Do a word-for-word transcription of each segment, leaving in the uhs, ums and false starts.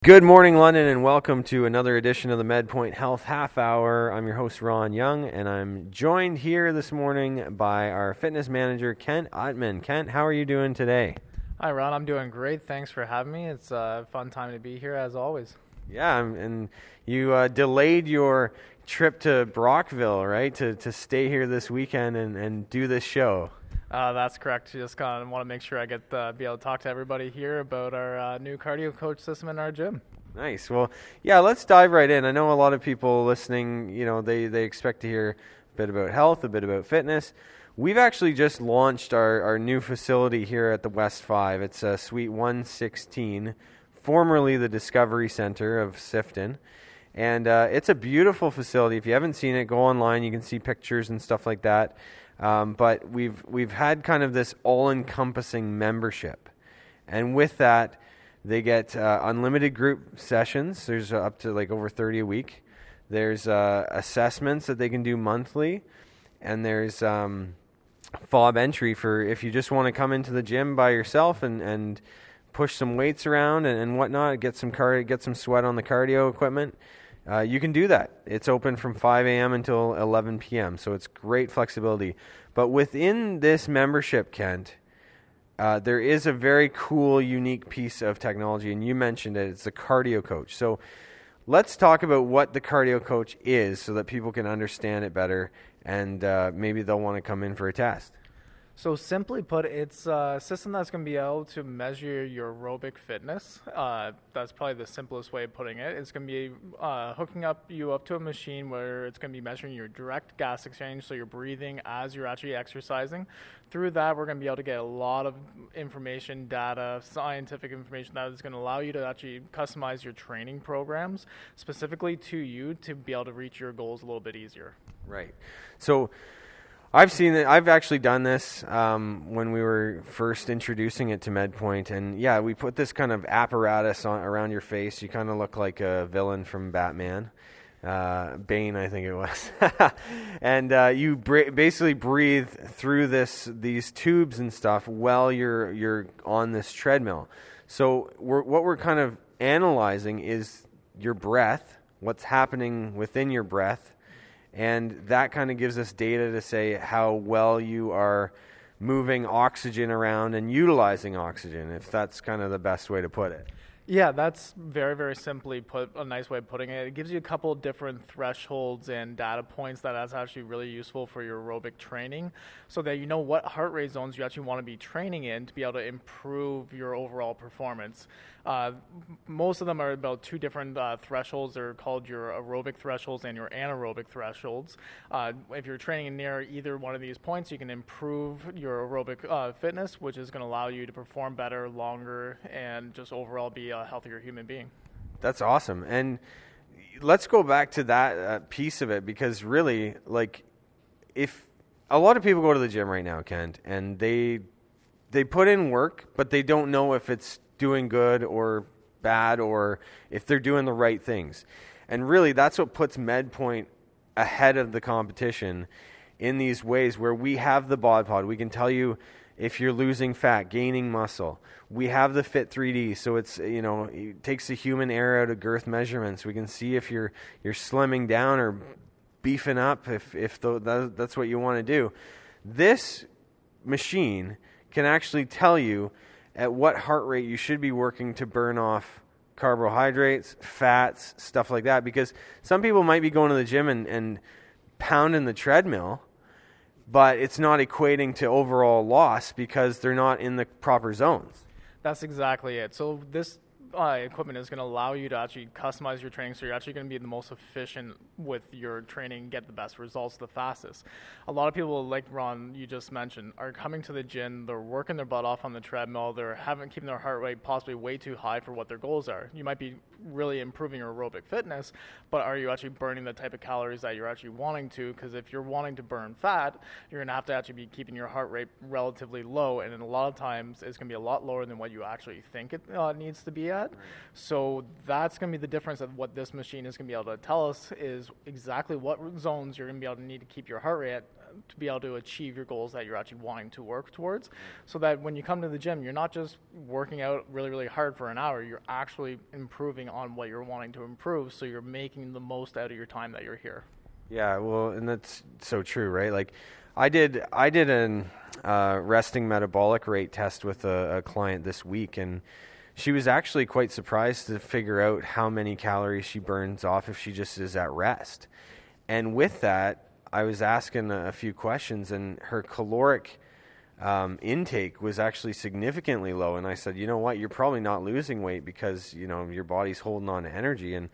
Good morning, London, and welcome to another edition of the MedPoint Health Half Hour. I'm your host, Ron Young, and I'm joined here this morning by our fitness manager, Kent Ottman. Kent, how are you doing today? Hi, Ron. I'm doing great. Thanks for having me. It's a fun time to be here, as always. Yeah, and you uh, delayed your trip to Brockville, right, to, to stay here this weekend and, and do this show. Uh, that's correct. Just kind of want to make sure I get uh, be able to talk to everybody here about our uh, new cardio coach system in our gym. Nice. Well, yeah, let's dive right in. I know a lot of people listening, you know, they, they expect to hear a bit about health, a bit about fitness. We've actually just launched our, our new facility here at the West five. It's uh, Suite one sixteen, formerly the Discovery Center of Sifton. And uh, it's a beautiful facility. If you haven't seen it, go online. You can see pictures and stuff like that. Um, but we've we've had kind of this all-encompassing membership. And with that, they get uh, unlimited group sessions. There's uh, up to like over thirty a week. There's uh, assessments that they can do monthly. And there's um, fob entry for if you just want to come into the gym by yourself and, and push some weights around and, and whatnot, get some car- get some sweat on the cardio equipment. Uh, you can do that. It's open from five a.m. until eleven p.m., so it's great flexibility. But within this membership, Kent, uh, there is a very cool, unique piece of technology, and you mentioned it. It's the cardio coach. So let's talk about what the cardio coach is so that people can understand it better, and uh, maybe they'll want to come in for a test. So simply put, it's a system that's going to be able to measure your aerobic fitness. Uh, that's probably the simplest way of putting it. It's going to be uh, hooking up you up to a machine where it's going to be measuring your direct gas exchange, so you're breathing as you're actually exercising. Through that, we're going to be able to get a lot of information, data, scientific information that is going to allow you to actually customize your training programs specifically to you to be able to reach your goals a little bit easier. Right. So I've seen it. I've actually done this um, when we were first introducing it to MedPoint, and yeah, we put this kind of apparatus on around your face. You kind of look like a villain from Batman, uh, Bane, I think it was, and uh, you br- basically breathe through this these tubes and stuff while you're you're on this treadmill. So we're, what we're kind of analyzing is your breath, what's happening within your breath. And that kind of gives us data to say how well you are moving oxygen around and utilizing oxygen, if that's kind of the best way to put it. Yeah, that's very, very simply put, a nice way of putting it. It gives you a couple of different thresholds and data points that is actually really useful for your aerobic training so that you know what heart rate zones you actually want to be training in to be able to improve your overall performance. Uh, most of them are about two different uh, thresholds. They're called your aerobic thresholds and your anaerobic thresholds. Uh, if you're training near either one of these points, you can improve your aerobic uh, fitness, which is going to allow you to perform better, longer, and just overall be a healthier human being. That's awesome. And let's go back to that uh, piece of it, because really, like, if a lot of people go to the gym right now, Kent, and they they put in work, but they don't know if it's doing good or bad or if they're doing the right things. And really, that's what puts MedPoint ahead of the competition in these ways where we have the bod pod. We can tell you if you're losing fat, gaining muscle. We have the Fit three D, so it's, you know, it takes the human error out of girth measurements. We can see if you're you're slimming down or beefing up, if if the, that's what you want to do. This machine can actually tell you at what heart rate you should be working to burn off carbohydrates, fats, stuff like that. Because some people might be going to the gym and, and pounding the treadmill, but it's not equating to overall loss because they're not in the proper zones. That's exactly it. So this uh, equipment is going to allow you to actually customize your training, so you're actually going to be the most efficient with your training, get the best results the fastest. A lot of people, like Ron, you just mentioned, are coming to the gym, they're working their butt off on the treadmill, they're having keeping their heart rate possibly way too high for what their goals are. You might be really improving your aerobic fitness, but are you actually burning the type of calories that you're actually wanting to? Because if you're wanting to burn fat, you're going to have to actually be keeping your heart rate relatively low, and in a lot of times it's going to be a lot lower than what you actually think it uh, needs to be at. Right. So that's going to be the difference of what this machine is going to be able to tell us, is exactly what zones you're going to be able to need to keep your heart rate at, to be able to achieve your goals that you're actually wanting to work towards, so that when you come to the gym, you're not just working out really, really hard for an hour, you're actually improving on what you're wanting to improve, so you're making the most out of your time that you're here. Yeah, well, and that's so true, right? Like, I did I did an uh, resting metabolic rate test with a, a client this week, and she was actually quite surprised to figure out how many calories she burns off if she just is at rest. And with that, I was asking a few questions, and her caloric um, intake was actually significantly low. And I said, you know what, you're probably not losing weight because, you know, your body's holding on to energy. And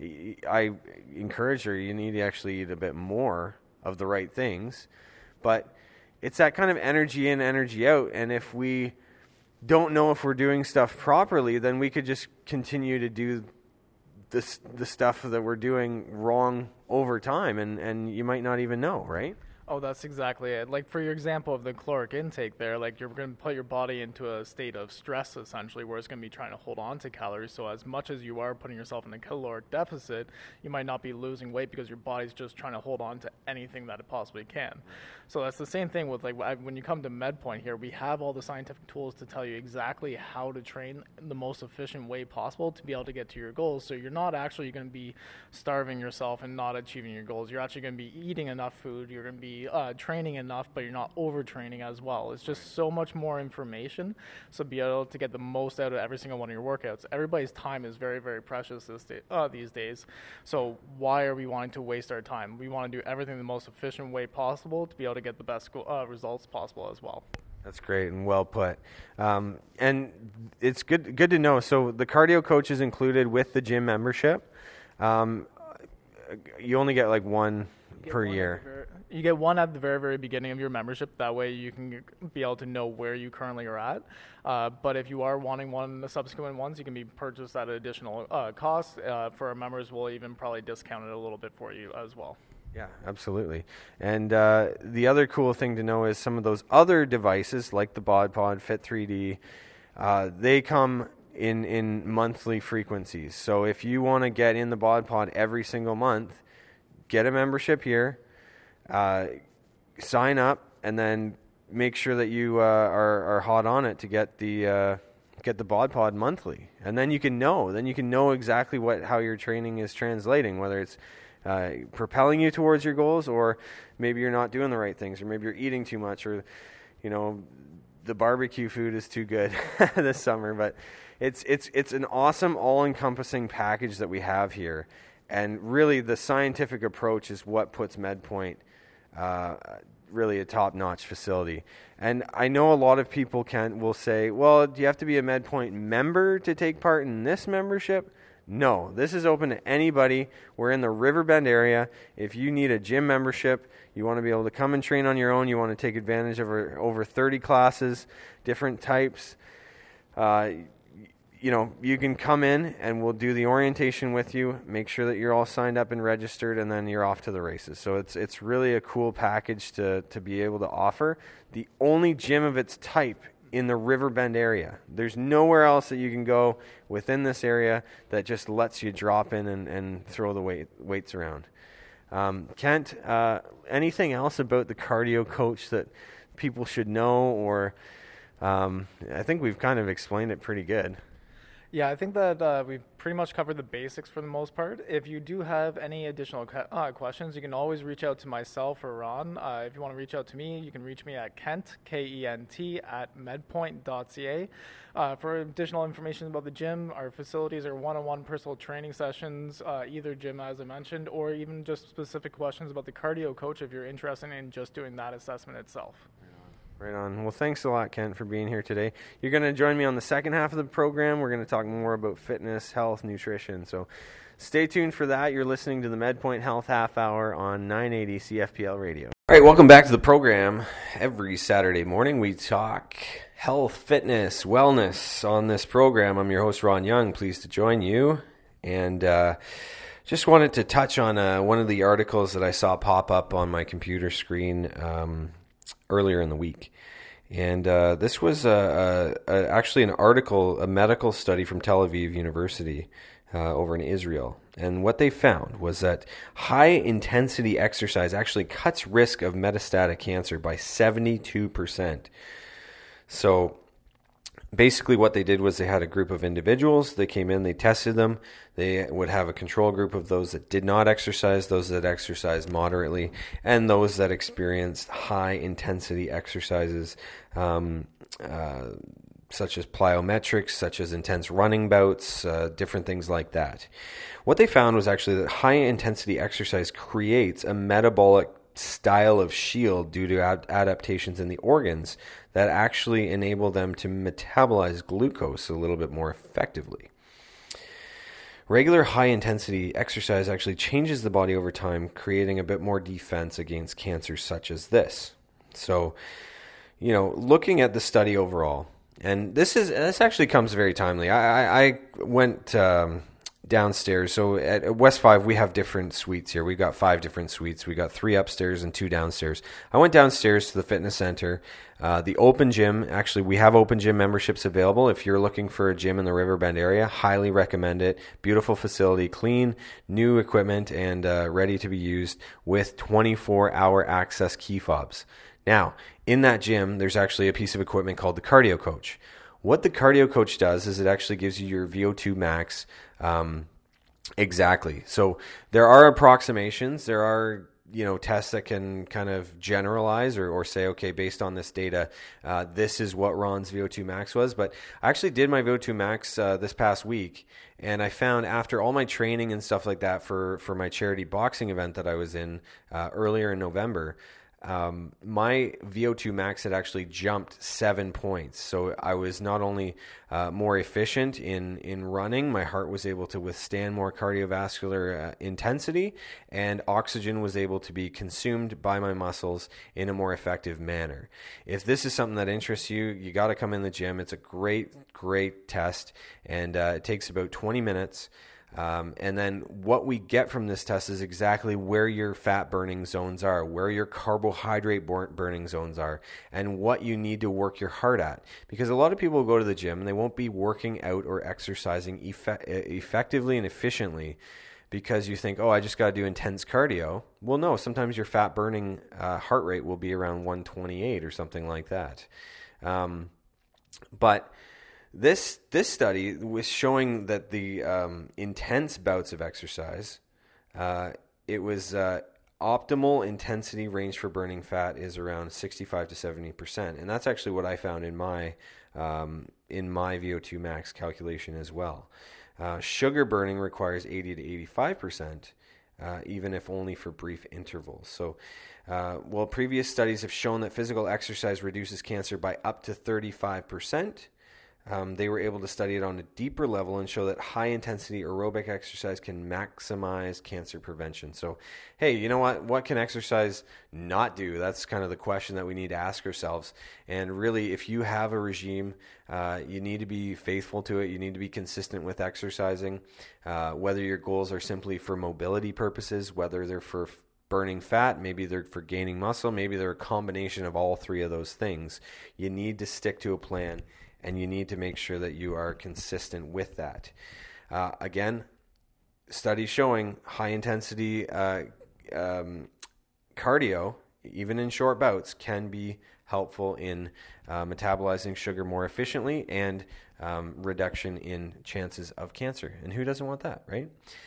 I encourage her, you need to actually eat a bit more of the right things. But it's that kind of energy in, energy out. And if we don't know if we're doing stuff properly, then we could just continue to do this, the stuff that we're doing wrong over time, and, and you might not even know, right? Oh, that's exactly it. Like, for your example of the caloric intake there, like, you're going to put your body into a state of stress, essentially, where it's going to be trying to hold on to calories. So as much as you are putting yourself in a caloric deficit, you might not be losing weight because your body's just trying to hold on to anything that it possibly can. So that's the same thing with, like, when you come to MedPoint here, we have all the scientific tools to tell you exactly how to train in the most efficient way possible to be able to get to your goals. So you're not actually going to be starving yourself and not achieving your goals. You're actually going to be eating enough food. You're going to be Uh, training enough, but you're not overtraining as well. It's just so much more information, so be able to get the most out of every single one of your workouts. Everybody's time is very, very precious this day, uh, these days, so why are we wanting to waste our time? We want to do everything the most efficient way possible to be able to get the best uh, results possible as well. That's great and well put. Um, and it's good good to know. So the cardio coach is included with the gym membership. Um, you only get like one per year. Very, you get one at the very, very beginning of your membership. That way you can be able to know where you currently are at. Uh, but if you are wanting one, the subsequent ones, you can be purchased at an additional uh, cost. Uh, for our members, we'll even probably discount it a little bit for you as well. Yeah, absolutely. And uh, the other cool thing to know is some of those other devices, like the BodPod, Fit three D, uh, they come in, in monthly frequencies. So if you want to get in the BodPod every single month, get a membership here, uh, sign up, and then make sure that you uh, are, are hot on it to get the uh, get the BodPod monthly. And then you can know. Then you can know exactly what how your training is translating, whether it's uh, propelling you towards your goals, or maybe you're not doing the right things, or maybe you're eating too much, or you know the barbecue food is too good this summer. But it's it's it's an awesome, all-encompassing package that we have here. And really, the scientific approach is what puts MedPoint uh, really a top-notch facility. And I know a lot of people can will say, well, do you have to be a MedPoint member to take part in this membership? No, this is open to anybody. We're in the Riverbend area. If you need a gym membership, you want to be able to come and train on your own, you want to take advantage of our, over thirty classes, different types, uh, you know, you can come in and we'll do the orientation with you, make sure that you're all signed up and registered, and then you're off to the races. So it's it's really a cool package to, to be able to offer. The only gym of its type in the Riverbend area. There's nowhere else that you can go within this area that just lets you drop in and, and throw the weight, weights around. Um, Kent, uh, anything else about the cardio coach that people should know? Or um, I think we've kind of explained it pretty good. Yeah, I think that uh, we've pretty much covered the basics for the most part. If you do have any additional uh, questions, you can always reach out to myself or Ron. Uh, if you want to reach out to me, you can reach me at Kent, K E N T, at medpoint dot c a. Uh, for additional information about the gym, our facilities are one-on-one personal training sessions, uh, either gym, as I mentioned, or even just specific questions about the cardio coach if you're interested in just doing that assessment itself. Right on. Well, thanks a lot, Kent, for being here today. You're going to join me on the second half of the program. We're going to talk more about fitness, health, nutrition. So stay tuned for that. You're listening to the MedPoint Health Half Hour on nine eighty C F P L Radio. All right, welcome back to the program. Every Saturday morning, we talk health, fitness, wellness on this program. I'm your host, Ron Young. Pleased to join you. And uh, just wanted to touch on uh, one of the articles that I saw pop up on my computer screen um, earlier in the week. And uh, this was a, a, a, actually an article, a medical study from Tel Aviv University. uh, over in Israel. And what they found was that high-intensity exercise actually cuts risk of metastatic cancer by seventy-two percent. So basically what they did was they had a group of individuals. They came in, they tested them. They would have a control group of those that did not exercise, those that exercised moderately, and those that experienced high-intensity exercises, um, uh, such as plyometrics, such as intense running bouts, uh, different things like that. What they found was actually that high-intensity exercise creates a metabolic style of shield due to ad- adaptations in the organs that actually enable them to metabolize glucose a little bit more effectively. Regular high-intensity exercise actually changes the body over time, creating a bit more defense against cancers such as this. So, you know, looking at the study overall, and this is this actually comes very timely. I, I, I went um, downstairs. So at West five, we have different suites here. We've got five different suites. We got three upstairs and two downstairs. I went downstairs to the fitness center. Uh, the open gym, actually, we have open gym memberships available. If you're looking for a gym in the Riverbend area, highly recommend it. Beautiful facility, clean, new equipment, and uh, ready to be used with twenty-four hour access key fobs. Now, in that gym, there's actually a piece of equipment called the Cardio Coach. What the Cardio Coach does is it actually gives you your V O two max um, exactly. So there are approximations. There are, you know, tests that can kind of generalize or, or say, okay, based on this data, uh, this is what Ron's V O two max was. But I actually did my V O two max uh, this past week, and I found after all my training and stuff like that for, for my charity boxing event that I was in uh, earlier in November, Um, my V O two max had actually jumped seven points. So I was not only uh, more efficient in, in running, my heart was able to withstand more cardiovascular uh, intensity, and oxygen was able to be consumed by my muscles in a more effective manner. If this is something that interests you, you got to come in the gym. It's a great, great test, and uh, it takes about twenty minutes. Um, and then what we get from this test is exactly where your fat burning zones are, where your carbohydrate burning zones are, and what you need to work your heart at. Because a lot of people go to the gym and they won't be working out or exercising effect- effectively and efficiently because you think, oh, I just got to do intense cardio. Well, no, sometimes your fat burning uh, heart rate will be around one twenty-eight or something like that. Um, but This this study was showing that the um, intense bouts of exercise, uh, it was uh, optimal intensity range for burning fat is around sixty-five to seventy percent, and that's actually what I found in my um, in my V O two max calculation as well. Uh, sugar burning requires eighty to eighty-five percent, uh, even if only for brief intervals. So, uh, well, previous studies have shown that physical exercise reduces cancer by up to thirty-five percent. Um, they were able to study it on a deeper level and show that high-intensity aerobic exercise can maximize cancer prevention. So, hey, you know what? What can exercise not do? That's kind of the question that we need to ask ourselves. And really, if you have a regime, uh, you need to be faithful to it. You need to be consistent with exercising, uh, whether your goals are simply for mobility purposes, whether they're for burning fat, maybe they're for gaining muscle, maybe they're a combination of all three of those things. You need to stick to a plan, and you need to make sure that you are consistent with that. Uh, again, studies showing high-intensity uh, um, cardio, even in short bouts, can be helpful in uh, metabolizing sugar more efficiently and um, reduction in chances of cancer. And who doesn't want that, right?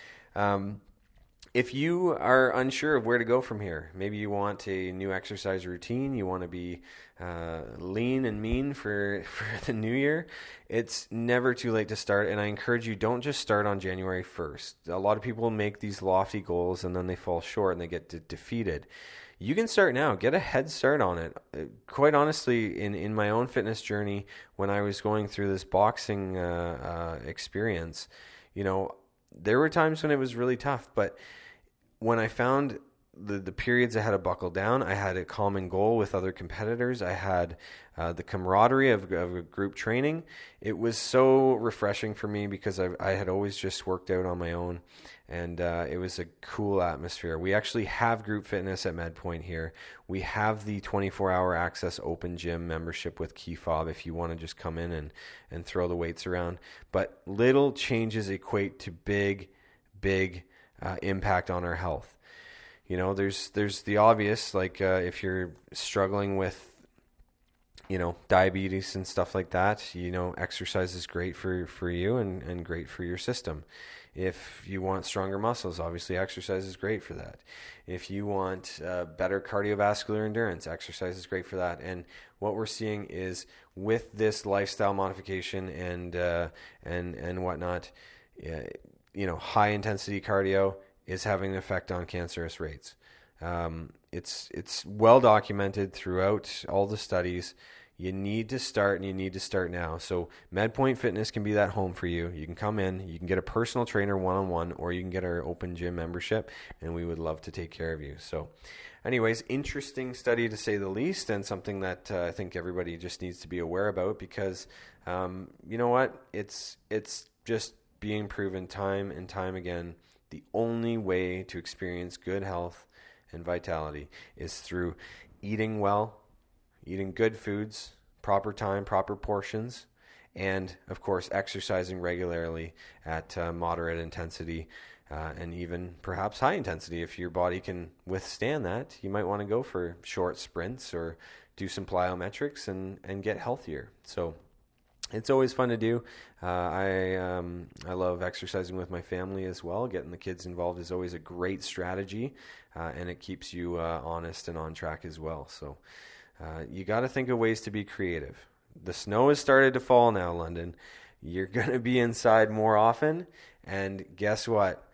Um, If you are unsure of where to go from here, maybe you want a new exercise routine, you want to be uh, lean and mean for, for the new year, it's never too late to start. And I encourage you, don't just start on January first. A lot of people make these lofty goals and then they fall short and they get de- defeated. You can start now. Get a head start on it. Quite honestly, in, in my own fitness journey, when I was going through this boxing uh, uh, experience, you know, there were times when it was really tough, but when I found the, the periods I had to buckle down. I had a common goal with other competitors. I had uh, the camaraderie of, of a group training. It was so refreshing for me because I, I had always just worked out on my own, and uh, it was a cool atmosphere. We actually have group fitness at MedPoint here. We have the twenty-four hour access open gym membership with Key Fob if you want to just come in and, and throw the weights around. But little changes equate to big, big uh, impact on our health. You know, there's there's the obvious, like uh, if you're struggling with, you know, diabetes and stuff like that, you know, exercise is great for, for you and, and great for your system. If you want stronger muscles, obviously exercise is great for that. If you want uh, better cardiovascular endurance, exercise is great for that. And what we're seeing is with this lifestyle modification and uh, and and whatnot, uh, you know, high intensity cardio is having an effect on cancerous rates. Um, it's it's well documented throughout all the studies. You need to start, and you need to start now. So MedPoint Fitness can be that home for you. You can come in, you can get a personal trainer one-on-one, or you can get our open gym membership, and we would love to take care of you. So anyways, interesting study to say the least, and something that uh, I think everybody just needs to be aware about because, um, you know what, it's it's just being proven time and time again. The only way to experience good health and vitality is through eating well, eating good foods, proper time, proper portions, and, of course, exercising regularly at uh, moderate intensity uh, and even perhaps high intensity. If your body can withstand that, you might want to go for short sprints or do some plyometrics and, and get healthier. So it's always fun to do. Uh, I um, I love exercising with my family as well. Getting the kids involved is always a great strategy, uh, and it keeps you uh, honest and on track as well. So uh, you got to think of ways to be creative. The snow has started to fall now, London. You're going to be inside more often, and guess what?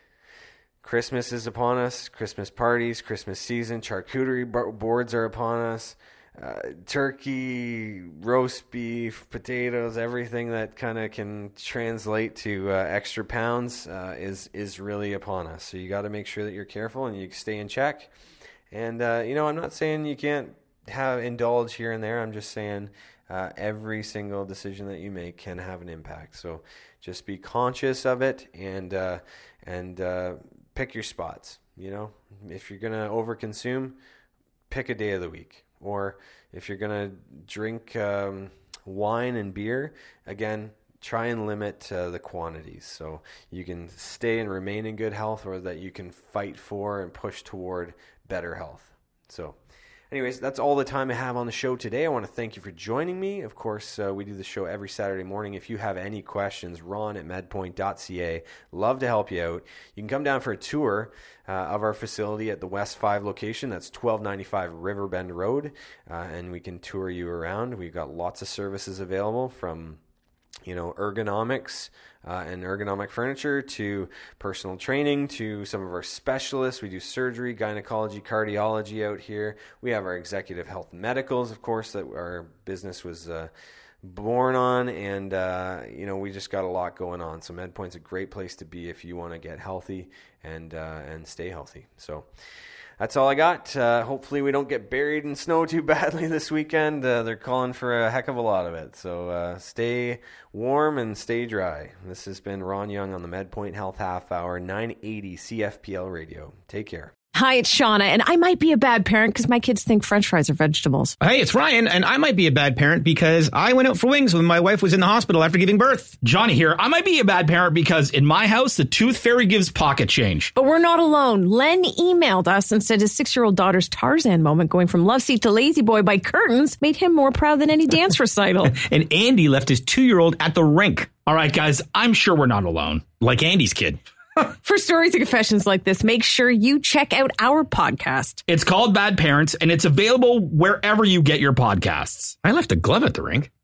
Christmas is upon us. Christmas parties, Christmas season, charcuterie boards are upon us. Uh, turkey, roast beef, potatoes, everything that kind of can translate to uh, extra pounds uh, is is really upon us. So you got to make sure that you're careful and you stay in check. And uh, you know, I'm not saying you can't have indulge here and there. I'm just saying uh, every single decision that you make can have an impact. So just be conscious of it and uh, and uh, pick your spots. You know, if you're gonna overconsume, pick a day of the week. Or if you're going to drink um, wine and beer, again, try and limit uh, the quantities so you can stay and remain in good health, or that you can fight for and push toward better health. So anyways, that's all the time I have on the show today. I want to thank you for joining me. Of course, uh, we do the show every Saturday morning. If you have any questions, ron at medpoint dot c a. Love to help you out. You can come down for a tour uh, of our facility at the West five location. That's twelve ninety-five Riverbend Road, uh, and we can tour you around. We've got lots of services available, from you know, ergonomics uh, and ergonomic furniture to personal training to some of our specialists. We do surgery, gynecology, cardiology out here. We have our executive health medicals, of course, that our business was uh, born on, and uh, you know, we just got a lot going on. So MedPoint's a great place to be if you want to get healthy and uh, and stay healthy. So that's all I got. Uh, hopefully we don't get buried in snow too badly this weekend. Uh, they're calling for a heck of a lot of it. So uh, stay warm and stay dry. This has been Ron Young on the MedPoint Health Half Hour, nine eighty C F P L Radio. Take care. Hi, it's Shauna, and I might be a bad parent because my kids think French fries are vegetables. Hey, it's Ryan, and I might be a bad parent because I went out for wings when my wife was in the hospital after giving birth. Johnny here. I might be a bad parent because in my house, the tooth fairy gives pocket change. But we're not alone. Len emailed us and said his six-year-old daughter's Tarzan moment going from love seat to lazy boy by curtains made him more proud than any dance recital. And Andy left his two-year-old at the rink. All right, guys, I'm sure we're not alone. Like Andy's kid. For stories and confessions like this, make sure you check out our podcast. It's called Bad Parents, and it's available wherever you get your podcasts. I left a glove at the rink.